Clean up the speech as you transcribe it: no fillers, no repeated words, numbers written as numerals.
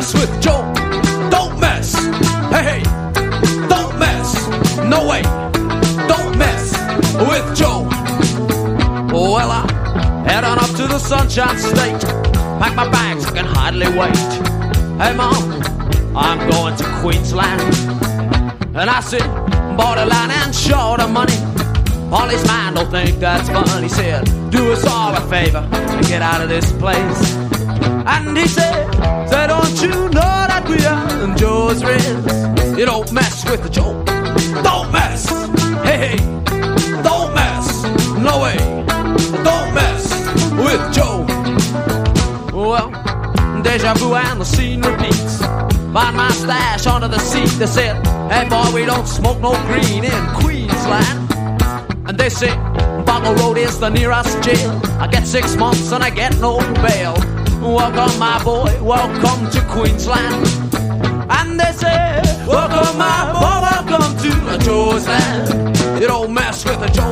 mess with Joe. Don't mess. Hey, hey. Don't mess. No way. Don't mess with Joe. Well, I head on up to the Sunshine State. Pack my bags, I can hardly wait. Hey, Mom, I'm going to Queensland. And I said, borderline and short of money. Polly's man don't think that's fun. He said, do us all a favor and get out of this place. And he said, don't you know that we are in Joe's Riz? You don't mess with the Joe. Don't mess. Hey, hey. Don't mess. No way. Don't mess with Joe. Well, deja vu and the scene repeats. Find my stash under the seat. They said, hey boy, we don't smoke no green in Queensland. And they say, Bongo Road is the nearest jail. I get 6 months and I get no bail. Welcome my boy, welcome to Queensland. And they say, welcome my boy, welcome to Joe's land. You don't mess with a Joe.